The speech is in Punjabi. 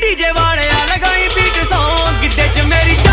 ਡੀਜੇ ਵਾਲਿਆ ਲਗਾਈ ਬੀਟ ਸੌਂਗ ਗਿੱਧੇ 'ਚ ਮੇਰੀ